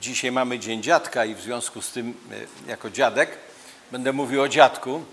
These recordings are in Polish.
Dzisiaj mamy Dzień Dziadka i w związku z tym, jako dziadek, będę mówił o dziadku.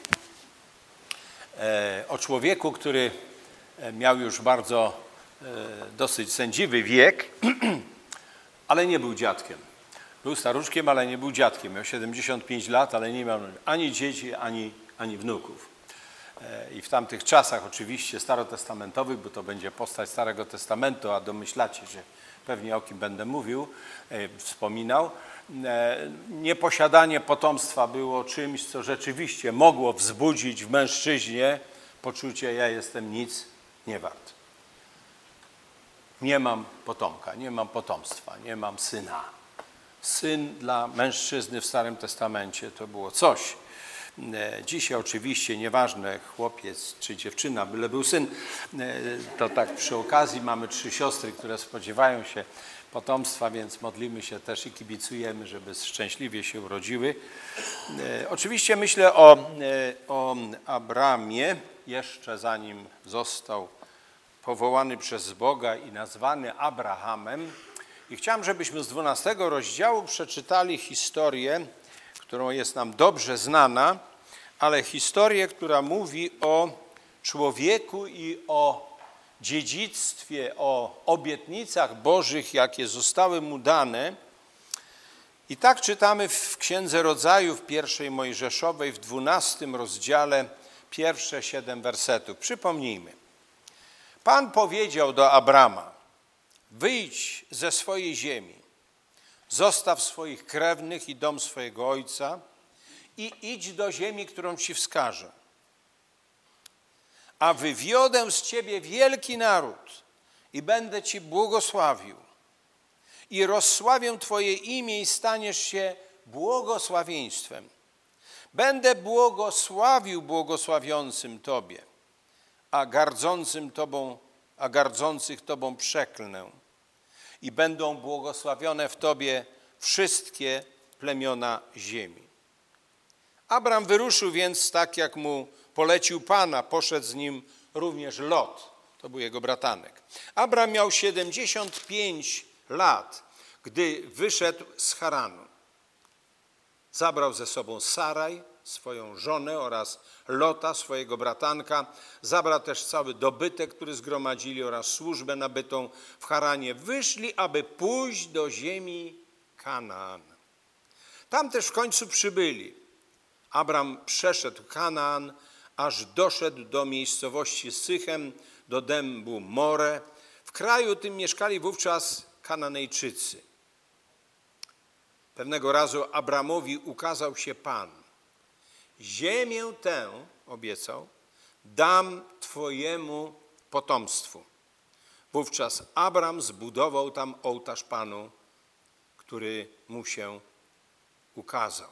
O człowieku, który miał już dosyć sędziwy wiek, ale nie był dziadkiem. Był staruszkiem, ale nie był dziadkiem. Miał 75 lat, ale nie miał ani dzieci, ani wnuków. I w tamtych czasach oczywiście starotestamentowych, bo to będzie postać Starego Testamentu, a domyślacie się pewnie o kim będę mówił, wspominał, nieposiadanie potomstwa było czymś, co rzeczywiście mogło wzbudzić w mężczyźnie poczucie: ja jestem nic nie wart. Nie mam potomka, nie mam potomstwa, nie mam syna. Syn dla mężczyzny w Starym Testamencie to było coś. Dzisiaj oczywiście nieważne, chłopiec czy dziewczyna, byle był syn. To tak przy okazji mamy 3 siostry, które spodziewają się potomstwa, więc modlimy się też i kibicujemy, żeby szczęśliwie się urodziły. Oczywiście myślę o Abramie, jeszcze zanim został powołany przez Boga i nazwany Abrahamem. I chciałem, żebyśmy z 12 rozdziału przeczytali historię, którą jest nam dobrze znana, ale historię, która mówi o człowieku i o dziedzictwie, o obietnicach Bożych, jakie zostały mu dane. I tak czytamy w Księdze Rodzajów 1 Mojżeszowej w 12 rozdziale pierwsze 7 wersetów. Przypomnijmy. Pan powiedział do Abrama: wyjdź ze swojej ziemi, zostaw swoich krewnych i dom swojego ojca i idź do ziemi, którą ci wskażę. A wywiodę z ciebie wielki naród i będę ci błogosławił. I rozsławię twoje imię i staniesz się błogosławieństwem. Będę błogosławił błogosławiącym tobie, a gardzących tobą przeklnę. I będą błogosławione w tobie wszystkie plemiona ziemi. Abram wyruszył więc tak, jak mu polecił Pan, a poszedł z nim również Lot. To był jego bratanek. Abram miał 75 lat, gdy wyszedł z Haranu. Zabrał ze sobą Saraj, swoją żonę, oraz Lota, swojego bratanka. Zabrał też cały dobytek, który zgromadzili, oraz służbę nabytą w Haranie. Wyszli, aby pójść do ziemi Kanaan. Tam też w końcu przybyli. Abram przeszedł Kanaan, aż doszedł do miejscowości Sychem, do dębu More. W kraju tym mieszkali wówczas Kananejczycy. Pewnego razu Abramowi ukazał się Pan. Ziemię tę, obiecał, dam twojemu potomstwu. Wówczas Abram zbudował tam ołtarz Panu, który mu się ukazał.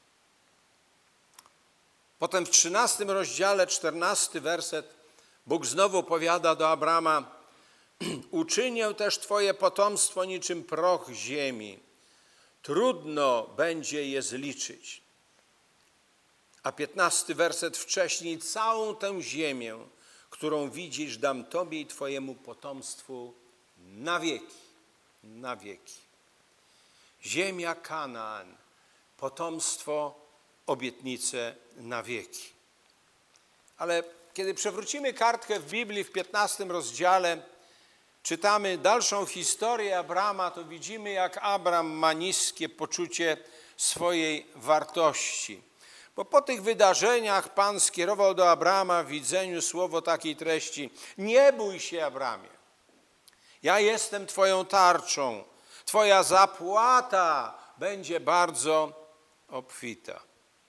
Potem w 13 rozdziale, 14 werset, Bóg znowu powiada do Abrama: uczynię też twoje potomstwo niczym proch ziemi. Trudno będzie je zliczyć. A 15 werset wcześniej: całą tę ziemię, którą widzisz, dam tobie i twojemu potomstwu na wieki. Na wieki. Ziemia Kanaan, potomstwo, obietnice na wieki. Ale kiedy przewrócimy kartkę w Biblii w 15 rozdziale, czytamy dalszą historię Abrama, to widzimy, jak Abram ma niskie poczucie swojej wartości. Bo po tych wydarzeniach Pan skierował do Abrama w widzeniu słowo takiej treści: nie bój się, Abramie, ja jestem twoją tarczą, twoja zapłata będzie bardzo obfita.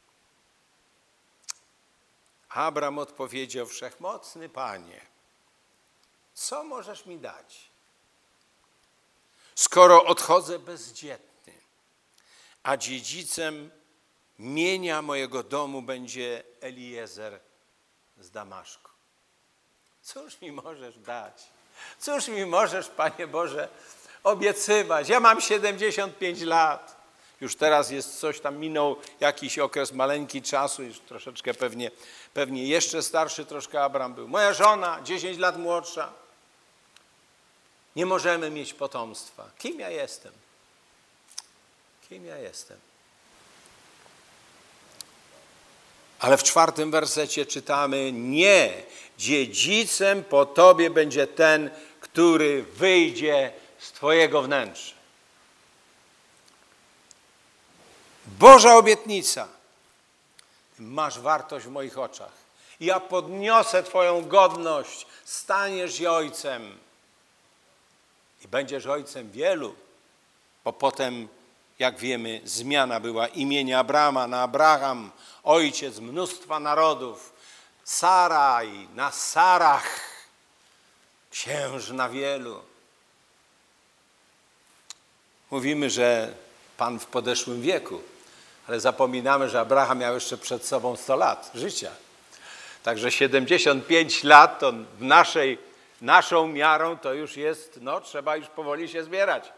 Abram odpowiedział: wszechmocny Panie, co możesz mi dać, skoro odchodzę bezdzietny, a dziedzicem mienia mojego domu będzie Eliezer z Damaszku? Cóż mi możesz dać? Cóż mi możesz, Panie Boże, obiecywać? Ja mam 75 lat. Już teraz jest coś tam, minął jakiś okres maleńki czasu, już troszeczkę pewnie jeszcze starszy troszkę Abram był. Moja żona 10 lat młodsza. Nie możemy mieć potomstwa. Kim ja jestem? Kim ja jestem? Ale w 4 wersecie czytamy: nie, dziedzicem po tobie będzie ten, który wyjdzie z twojego wnętrza. Boża obietnica. Masz wartość w moich oczach. Ja podniosę twoją godność, staniesz się ojcem. I będziesz ojcem wielu, bo potem, jak wiemy, zmiana była imienia Abrama na Abraham, ojciec mnóstwa narodów, Saraj na Sarach, księżna wielu. Mówimy, że Pan w podeszłym wieku, ale zapominamy, że Abraham miał jeszcze przed sobą 100 lat życia. Także 75 lat to naszą miarą to już jest, trzeba już powoli się zbierać.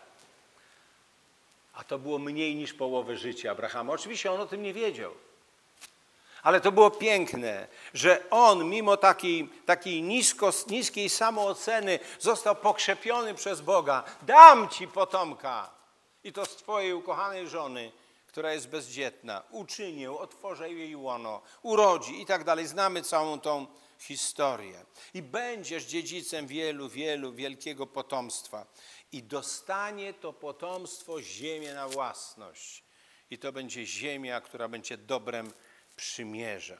A to było mniej niż połowę życia Abrahama. Oczywiście on o tym nie wiedział. Ale to było piękne, że on mimo takiej niskiej samooceny został pokrzepiony przez Boga. Dam ci potomka i to z twojej ukochanej żony, która jest bezdzietna. Uczynię, otworzę jej łono, urodzi i tak dalej. Znamy całą tą historię. I będziesz dziedzicem wielkiego potomstwa. I dostanie to potomstwo ziemię na własność. I to będzie ziemia, która będzie dobrem przymierza.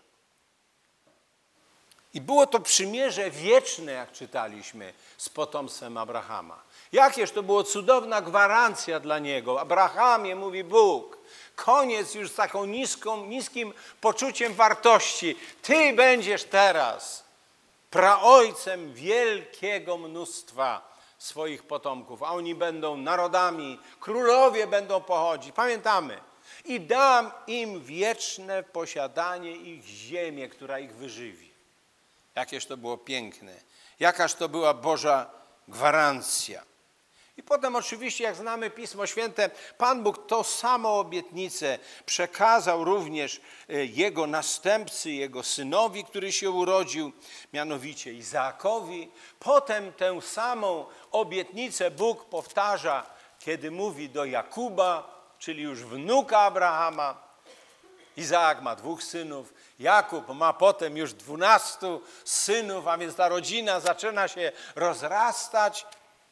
I było to przymierze wieczne, jak czytaliśmy, z potomstwem Abrahama. Jakież to było cudowna gwarancja dla niego. Abrahamie, mówi Bóg, koniec już z taką niskim poczuciem wartości. Ty będziesz teraz praojcem wielkiego mnóstwa swoich potomków, a oni będą narodami, królowie będą pochodzić. Pamiętamy. I dam im wieczne posiadanie ich ziemię, która ich wyżywi. Jakież to było piękne. Jakaż to była Boża gwarancja. I potem oczywiście, jak znamy Pismo Święte, Pan Bóg tą samą obietnicę przekazał również jego następcy, jego synowi, który się urodził, mianowicie Izaakowi. Potem tę samą obietnicę Bóg powtarza, kiedy mówi do Jakuba, czyli już wnuka Abrahama. Izaak ma 2 synów, Jakub ma potem już 12 synów, a więc ta rodzina zaczyna się rozrastać.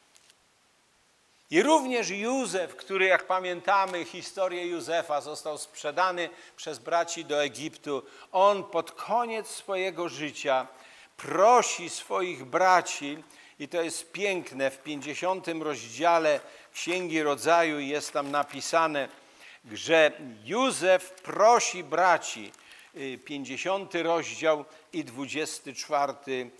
I również Józef, który, jak pamiętamy historię Józefa, został sprzedany przez braci do Egiptu. On pod koniec swojego życia prosi swoich braci, i to jest piękne, w 50 rozdziale Księgi Rodzaju jest tam napisane, że Józef prosi braci, 50 rozdział i 24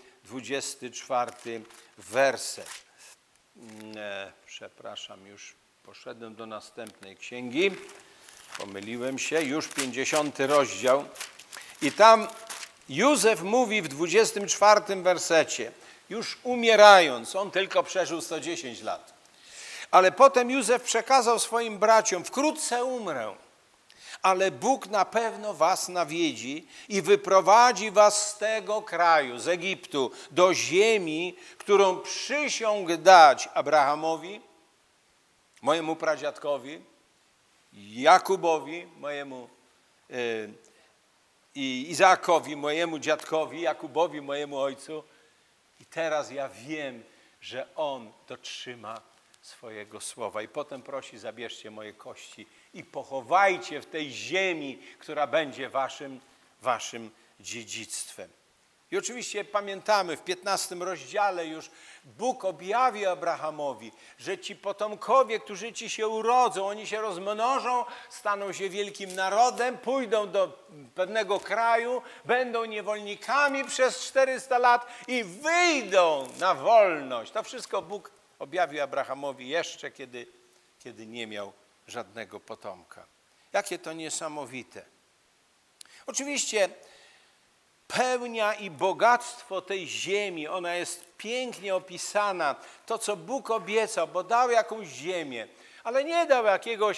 werset. Przepraszam, już poszedłem do następnej księgi, pomyliłem się, już 50 rozdział. I tam Józef mówi w 24 wersecie, już umierając, on tylko przeżył 110 lat, ale potem Józef przekazał swoim braciom, wkrótce umrę, ale Bóg na pewno was nawiedzi i wyprowadzi was z tego kraju, z Egiptu, do ziemi, którą przysiągł dać Abrahamowi, mojemu pradziadkowi, Jakubowi, i Izaakowi, mojemu dziadkowi, Jakubowi, mojemu ojcu. I teraz ja wiem, że on dotrzyma swojego słowa. I potem prosi, zabierzcie moje kości i pochowajcie w tej ziemi, która będzie waszym dziedzictwem. I oczywiście pamiętamy, w 15 rozdziale już Bóg objawi Abrahamowi, że ci potomkowie, którzy ci się urodzą, oni się rozmnożą, staną się wielkim narodem, pójdą do pewnego kraju, będą niewolnikami przez 400 lat i wyjdą na wolność. To wszystko Bóg objawił Abrahamowi jeszcze, kiedy nie miał żadnego potomka. Jakie to niesamowite. Oczywiście pełnia i bogactwo tej ziemi, ona jest pięknie opisana. To, co Bóg obiecał, bo dał jakąś ziemię, ale nie dał jakiegoś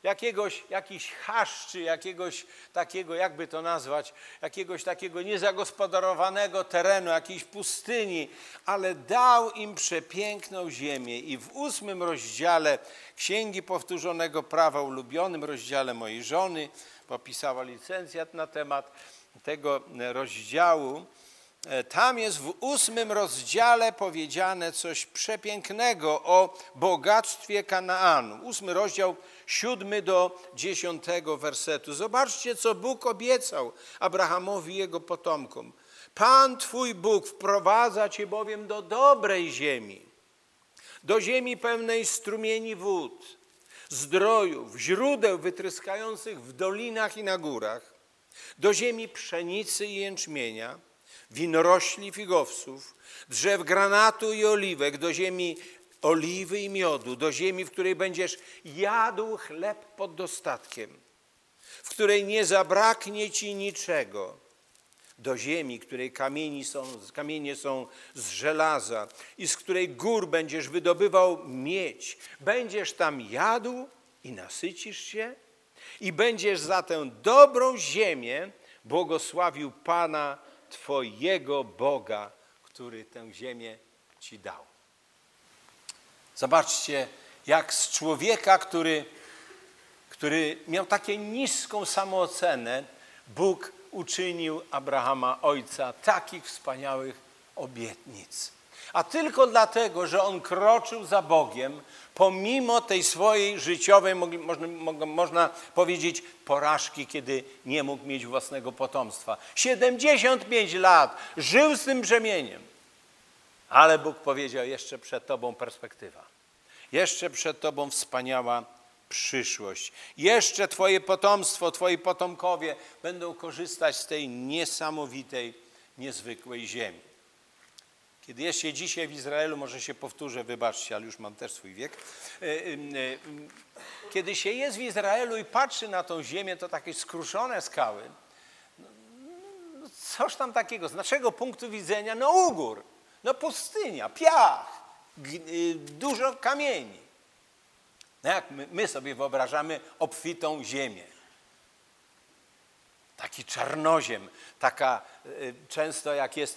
jakichś chaszczy, jakiegoś takiego, jakby to nazwać, jakiegoś takiego niezagospodarowanego terenu, jakiejś pustyni, ale dał im przepiękną ziemię. I w 8 rozdziale Księgi Powtórzonego Prawa, ulubionym rozdziale mojej żony, popisała licencjat na temat tego rozdziału, tam jest w 8 rozdziale powiedziane coś przepięknego o bogactwie Kanaanu. 8 rozdział, 7 do 10 wersetu. Zobaczcie, co Bóg obiecał Abrahamowi i jego potomkom. Pan Twój Bóg wprowadza Cię bowiem do dobrej ziemi, do ziemi pełnej strumieni wód, zdrojów, źródeł wytryskających w dolinach i na górach, do ziemi pszenicy i jęczmienia, winorośli figowców, drzew granatu i oliwek, do ziemi oliwy i miodu, do ziemi, w której będziesz jadł chleb pod dostatkiem, w której nie zabraknie ci niczego, do ziemi, której kamienie są z żelaza i z której gór będziesz wydobywał miedź. Będziesz tam jadł i nasycisz się i będziesz za tę dobrą ziemię błogosławił Pana Twojego Boga, który tę ziemię Ci dał. Zobaczcie, jak z człowieka, który miał taką niską samoocenę, Bóg uczynił Abrahama ojca takich wspaniałych obietnic. A tylko dlatego, że on kroczył za Bogiem, pomimo tej swojej życiowej, można powiedzieć, porażki, kiedy nie mógł mieć własnego potomstwa. 75 lat żył z tym brzemieniem. Ale Bóg powiedział, jeszcze przed Tobą perspektywa. Jeszcze przed Tobą wspaniała przyszłość. Jeszcze Twoje potomstwo, Twoi potomkowie będą korzystać z tej niesamowitej, niezwykłej ziemi. Kiedy jest się dzisiaj w Izraelu, może się powtórzę, wybaczcie, ale już mam też swój wiek. Kiedy się jest w Izraelu i patrzy na tą ziemię, to takie skruszone skały. No, coż tam takiego? Z naszego punktu widzenia, no ugór, no pustynia, piach, dużo kamieni. No jak my sobie wyobrażamy obfitą ziemię. Taki czarnoziem, taka często jak jest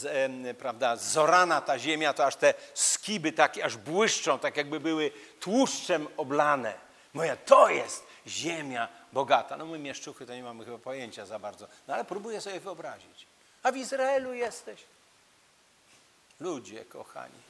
zorana ta ziemia, to aż te skiby takie aż błyszczą, tak jakby były tłuszczem oblane. Mówię, to jest ziemia bogata. No my mieszczuchy to nie mamy chyba pojęcia za bardzo, no ale próbuję sobie wyobrazić. A w Izraelu jesteś. Ludzie kochani.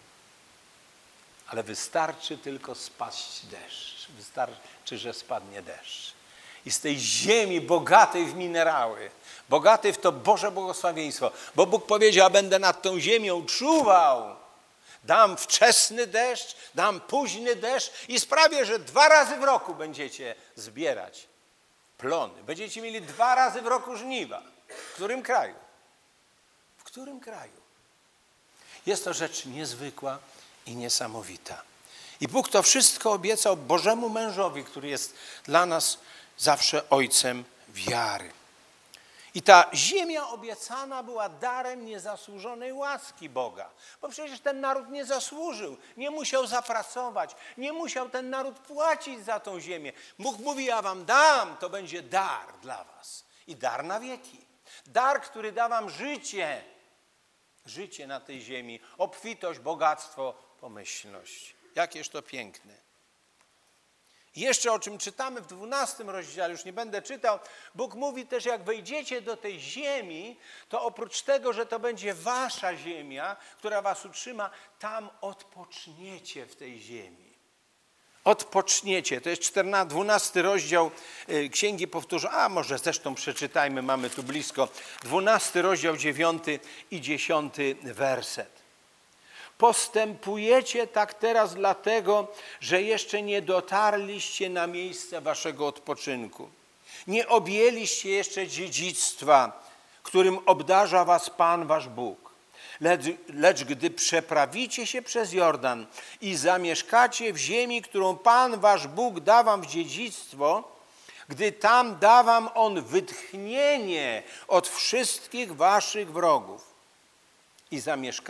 Ale wystarczy tylko spaść deszcz. Wystarczy, że spadnie deszcz. I z tej ziemi bogatej w minerały, bogatej w to Boże błogosławieństwo, bo Bóg powiedział, a będę nad tą ziemią czuwał. Dam wczesny deszcz, dam późny deszcz i sprawię, że 2 razy w roku będziecie zbierać plony. Będziecie mieli 2 razy w roku żniwa. W którym kraju? W którym kraju? Jest to rzecz niezwykła i niesamowita. I Bóg to wszystko obiecał Bożemu mężowi, który jest dla nas zawsze ojcem wiary. I ta ziemia obiecana była darem niezasłużonej łaski Boga. Bo przecież ten naród nie zasłużył, nie musiał zapracować, nie musiał ten naród płacić za tą ziemię. Bóg mówi, ja wam dam, to będzie dar dla was. I dar na wieki. Dar, który da wam życie. Życie na tej ziemi, obfitość, bogactwo, pomyślność. Jakież to piękne. Jeszcze o czym czytamy w 12 rozdziale, już nie będę czytał, Bóg mówi też, jak wejdziecie do tej ziemi, to oprócz tego, że to będzie wasza ziemia, która was utrzyma, tam odpoczniecie w tej ziemi. Odpoczniecie. To jest 12 rozdział Księgi Powtórzonej. A może zresztą przeczytajmy, mamy tu blisko. 12 rozdział, 9 i 10 werset. Postępujecie tak teraz dlatego, że jeszcze nie dotarliście na miejsce waszego odpoczynku. Nie objęliście jeszcze dziedzictwa, którym obdarza was Pan wasz Bóg. Lecz gdy przeprawicie się przez Jordan i zamieszkacie w ziemi, którą Pan wasz Bóg da wam w dziedzictwo, gdy tam da wam On wytchnienie od wszystkich waszych wrogów i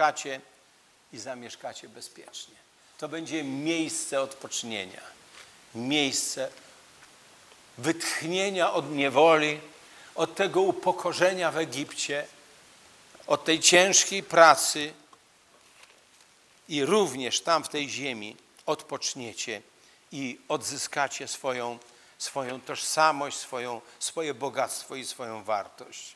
zamieszkacie bezpiecznie. To będzie miejsce odpocznienia, miejsce wytchnienia od niewoli, od tego upokorzenia w Egipcie, od tej ciężkiej pracy i również tam w tej ziemi odpoczniecie i odzyskacie swoją tożsamość, swoje bogactwo i swoją wartość.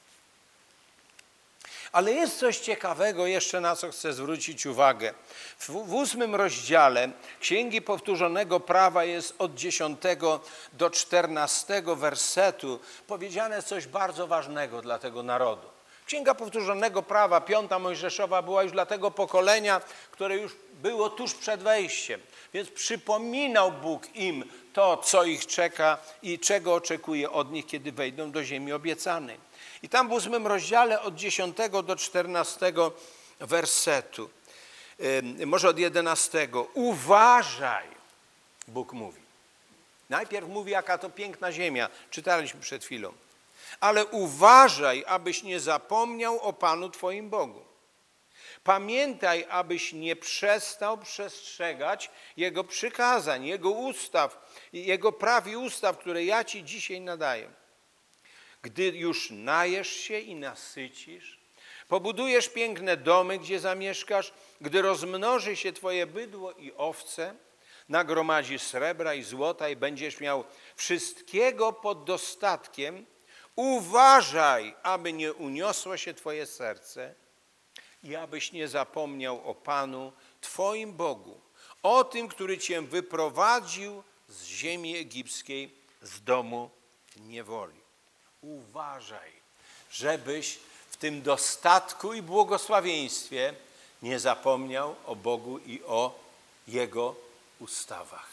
Ale jest coś ciekawego jeszcze, na co chcę zwrócić uwagę. W 8 rozdziale Księgi Powtórzonego Prawa jest od 10 do 14 wersetu powiedziane coś bardzo ważnego dla tego narodu. Księga Powtórzonego Prawa, 5 Mojżeszowa, była już dla tego pokolenia, które już było tuż przed wejściem. Więc przypominał Bóg im to, co ich czeka i czego oczekuje od nich, kiedy wejdą do ziemi obiecanej. I tam w 8 rozdziale od 10 do 14 wersetu, może od 11. Uważaj, Bóg mówi. Najpierw mówi, jaka to piękna ziemia. Czytaliśmy przed chwilą. Ale uważaj, abyś nie zapomniał o Panu Twoim Bogu. Pamiętaj, abyś nie przestał przestrzegać Jego przykazań, Jego ustaw, Jego praw i ustaw, które ja Ci dzisiaj nadaję. Gdy już najesz się i nasycisz, pobudujesz piękne domy, gdzie zamieszkasz, gdy rozmnoży się Twoje bydło i owce, nagromadzisz srebra i złota i będziesz miał wszystkiego pod dostatkiem, uważaj, aby nie uniosło się Twoje serce i abyś nie zapomniał o Panu, Twoim Bogu, o tym, który Cię wyprowadził z ziemi egipskiej, z domu niewoli. Uważaj, żebyś w tym dostatku i błogosławieństwie nie zapomniał o Bogu i o Jego ustawach.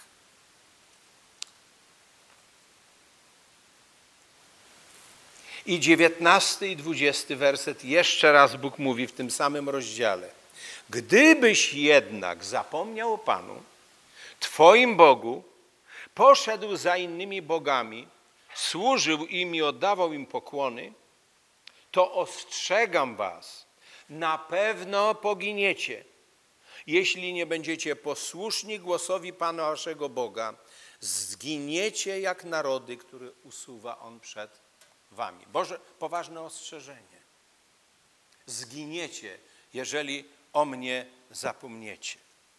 I 19 i 20 werset, jeszcze raz Bóg mówi w tym samym rozdziale. Gdybyś jednak zapomniał o Panu, Twoim Bogu, poszedł za innymi bogami, służył im i oddawał im pokłony, to ostrzegam was, na pewno poginiecie, jeśli nie będziecie posłuszni głosowi Pana waszego Boga, zginiecie jak narody, które usuwa On przed wami. Boże, poważne ostrzeżenie. Zginiecie, jeżeli o mnie zapomniecie.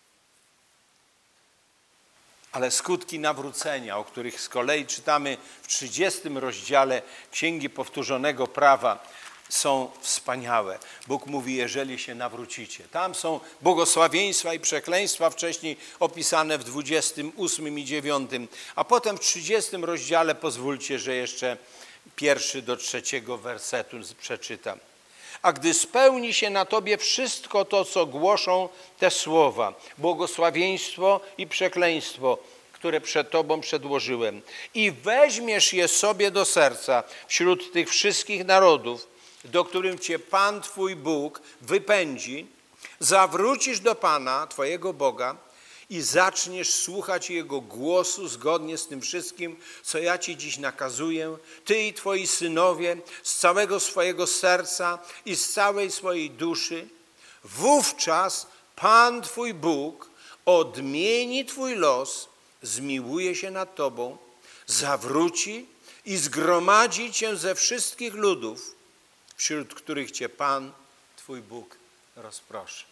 Ale skutki nawrócenia, o których z kolei czytamy w 30 rozdziale Księgi Powtórzonego Prawa, są wspaniałe. Bóg mówi, jeżeli się nawrócicie. Tam są błogosławieństwa i przekleństwa wcześniej opisane w 28 i 9, a potem w 30 rozdziale pozwólcie, że jeszcze 1 do 3 wersetu przeczytam. A gdy spełni się na tobie wszystko to, co głoszą te słowa, błogosławieństwo i przekleństwo, które przed tobą przedłożyłem, i weźmiesz je sobie do serca wśród tych wszystkich narodów, do których cię Pan twój Bóg wypędzi, zawrócisz do Pana twojego Boga i zaczniesz słuchać Jego głosu zgodnie z tym wszystkim, co ja ci dziś nakazuję, ty i twoi synowie, z całego swojego serca i z całej swojej duszy, wówczas Pan twój Bóg odmieni twój los, zmiłuje się nad tobą, zawróci i zgromadzi cię ze wszystkich ludów, wśród których cię Pan twój Bóg rozproszy.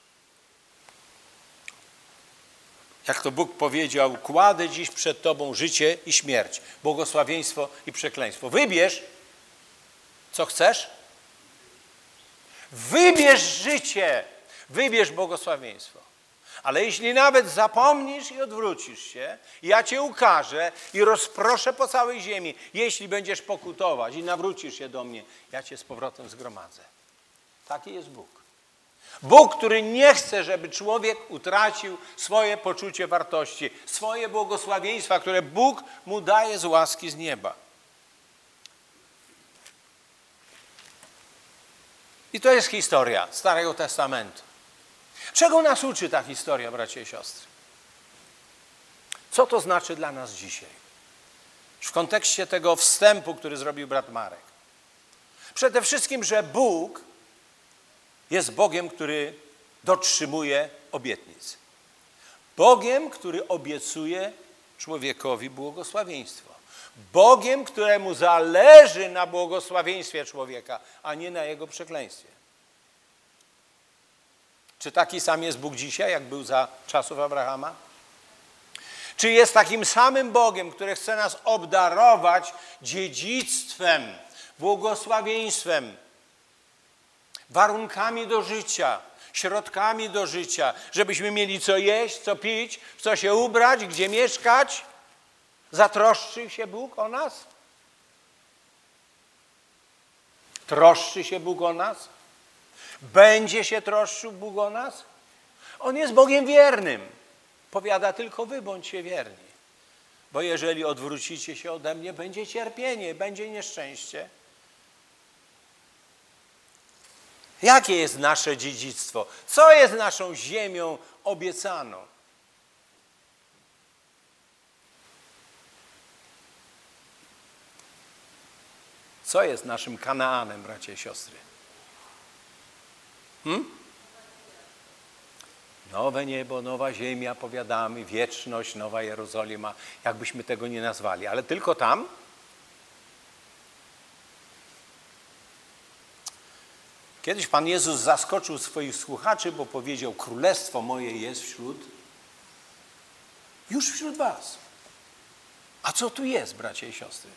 Jak to Bóg powiedział, kładę dziś przed tobą życie i śmierć, błogosławieństwo i przekleństwo. Wybierz, co chcesz. Wybierz życie, wybierz błogosławieństwo. Ale jeśli nawet zapomnisz i odwrócisz się, ja cię ukażę i rozproszę po całej ziemi. Jeśli będziesz pokutować i nawrócisz się do mnie, ja cię z powrotem zgromadzę. Taki jest Bóg. Bóg, który nie chce, żeby człowiek utracił swoje poczucie wartości, swoje błogosławieństwa, które Bóg mu daje z łaski z nieba. I to jest historia Starego Testamentu. Czego nas uczy ta historia, bracia i siostry? Co to znaczy dla nas dzisiaj? W kontekście tego wstępu, który zrobił brat Marek. Przede wszystkim, że Bóg jest Bogiem, który dotrzymuje obietnic. Bogiem, który obiecuje człowiekowi błogosławieństwo. Bogiem, któremu zależy na błogosławieństwie człowieka, a nie na jego przekleństwie. Czy taki sam jest Bóg dzisiaj, jak był za czasów Abrahama? Czy jest takim samym Bogiem, który chce nas obdarować dziedzictwem, błogosławieństwem, warunkami do życia, środkami do życia, żebyśmy mieli co jeść, co pić, w co się ubrać, gdzie mieszkać? Zatroszczy się Bóg o nas? Troszczy się Bóg o nas? Będzie się troszczył Bóg o nas? On jest Bogiem wiernym. Powiada tylko wy bądźcie wierni. Bo jeżeli odwrócicie się ode mnie, będzie cierpienie, będzie nieszczęście. Jakie jest nasze dziedzictwo? Co jest naszą ziemią obiecaną? Co jest naszym Kanaanem, bracia i siostry? Nowe niebo, nowa ziemia, powiadamy, wieczność, nowa Jerozolima, jakbyśmy tego nie nazwali, ale tylko tam? Kiedyś Pan Jezus zaskoczył swoich słuchaczy, bo powiedział: królestwo moje jest już wśród was. A co tu jest, bracia i siostry?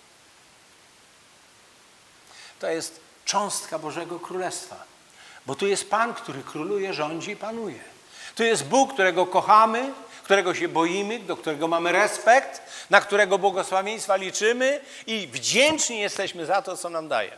To jest cząstka Bożego Królestwa. Bo tu jest Pan, który króluje, rządzi i panuje. Tu jest Bóg, którego kochamy, którego się boimy, do którego mamy respekt, na którego błogosławieństwa liczymy i wdzięczni jesteśmy za to, co nam daje.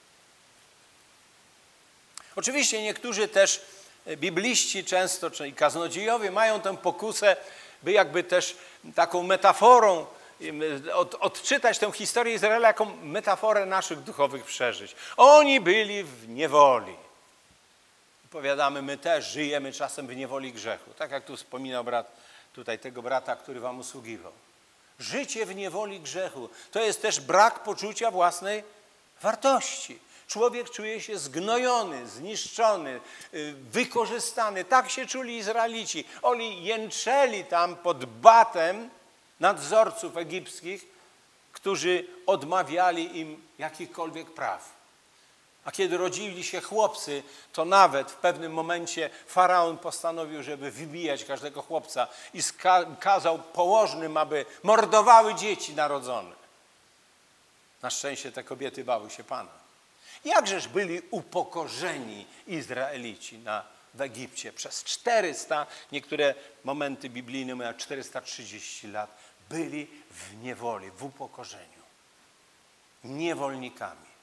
Oczywiście niektórzy też bibliści często, czyli kaznodziejowie, mają tę pokusę, by jakby też taką metaforą odczytać tę historię Izraela jako metaforę naszych duchowych przeżyć. Oni byli w niewoli. Powiadamy, my też żyjemy czasem w niewoli grzechu. Tak jak tu wspominał tego brata, który wam usługiwał. Życie w niewoli grzechu to jest też brak poczucia własnej wartości. Człowiek czuje się zgnojony, zniszczony, wykorzystany. Tak się czuli Izraelici. Oni jęczeli tam pod batem nadzorców egipskich, którzy odmawiali im jakichkolwiek praw. A kiedy rodzili się chłopcy, to nawet w pewnym momencie faraon postanowił, żeby wybijać każdego chłopca i kazał położnym, aby mordowały dzieci narodzone. Na szczęście te kobiety bały się Pana. Jakżeż byli upokorzeni Izraelici w Egipcie przez 400, niektóre momenty biblijne mają 430 lat, byli w niewoli, w upokorzeniu, niewolnikami.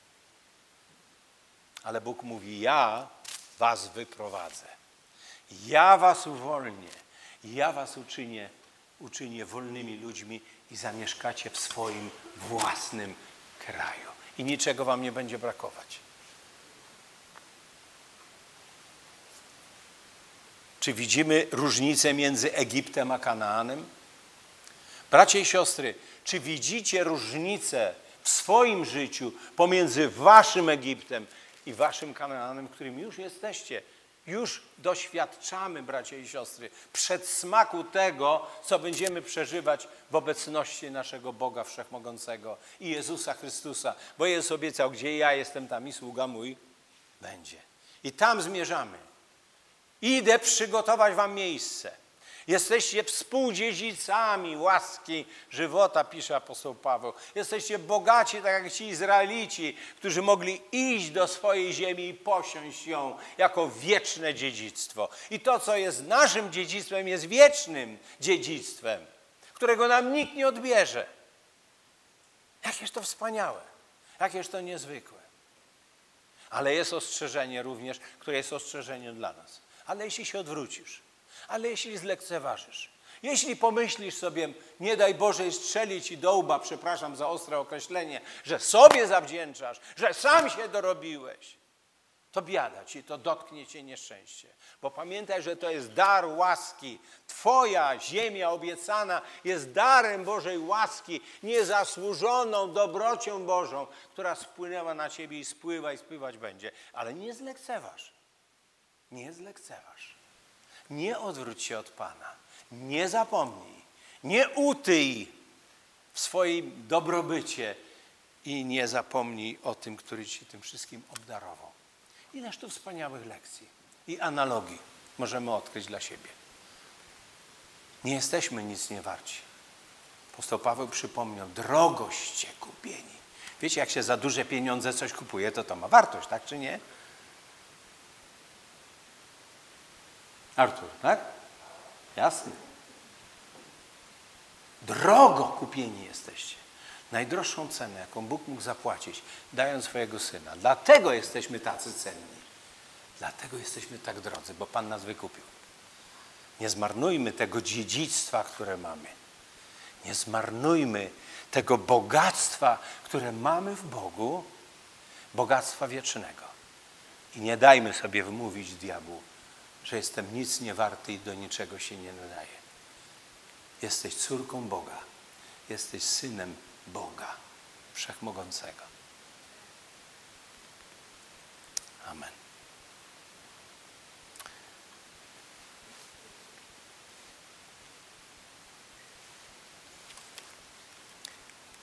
Ale Bóg mówi: ja was wyprowadzę, ja was uwolnię, ja was uczynię wolnymi ludźmi i zamieszkacie w swoim własnym kraju. I niczego wam nie będzie brakować. Czy widzimy różnicę między Egiptem a Kanaanem? Bracia i siostry, czy widzicie różnicę w swoim życiu pomiędzy waszym Egiptem i waszym Kanaanem, którym już jesteście? Już doświadczamy, bracia i siostry, przedsmaku tego, co będziemy przeżywać w obecności naszego Boga Wszechmogącego i Jezusa Chrystusa. Bo Jezus obiecał: gdzie ja jestem, tam i sługa mój będzie. I tam zmierzamy. Idę przygotować wam miejsce. Jesteście współdziedzicami łaski żywota, pisze apostoł Paweł. Jesteście bogaci, tak jak ci Izraelici, którzy mogli iść do swojej ziemi i posiąść ją jako wieczne dziedzictwo. I to, co jest naszym dziedzictwem, jest wiecznym dziedzictwem, którego nam nikt nie odbierze. Jakież to wspaniałe, jakież to niezwykłe. Ale jest ostrzeżenie również, które jest ostrzeżeniem dla nas. Ale jeśli się odwrócisz, ale jeśli zlekceważysz, jeśli pomyślisz sobie, nie daj Boże strzeli ci do łba, przepraszam za ostre określenie, że sobie zawdzięczasz, że sam się dorobiłeś, to biada ci, to dotknie cię nieszczęście. Bo pamiętaj, że to jest dar łaski. Twoja ziemia obiecana jest darem Bożej łaski, niezasłużoną dobrocią Bożą, która spłynęła na ciebie i spływa i spływać będzie. Ale nie zlekceważ. Nie zlekceważ. Nie odwróć się od Pana. Nie zapomnij. Nie utyj. w swoim dobrobycie i nie zapomnij o tym, który ci tym wszystkim obdarował. Ileż tu wspaniałych lekcji i analogii możemy odkryć dla siebie. Nie jesteśmy nic nie warci. Apostoł Paweł przypomniał, drogoście kupieni. Wiecie, jak się za duże pieniądze coś kupuje, to ma wartość, tak czy nie? Artur, tak? Jasne. Drogo kupieni jesteście. Najdroższą cenę, jaką Bóg mógł zapłacić, dając swojego Syna. Dlatego jesteśmy tacy cenni. Dlatego jesteśmy tak drodzy, bo Pan nas wykupił. Nie zmarnujmy tego dziedzictwa, które mamy. Nie zmarnujmy tego bogactwa, które mamy w Bogu, bogactwa wiecznego. I nie dajmy sobie wmówić diabłu, że jestem nic nie warty i do niczego się nie nadaję. Jesteś córką Boga. Jesteś synem Boga Wszechmogącego. Amen.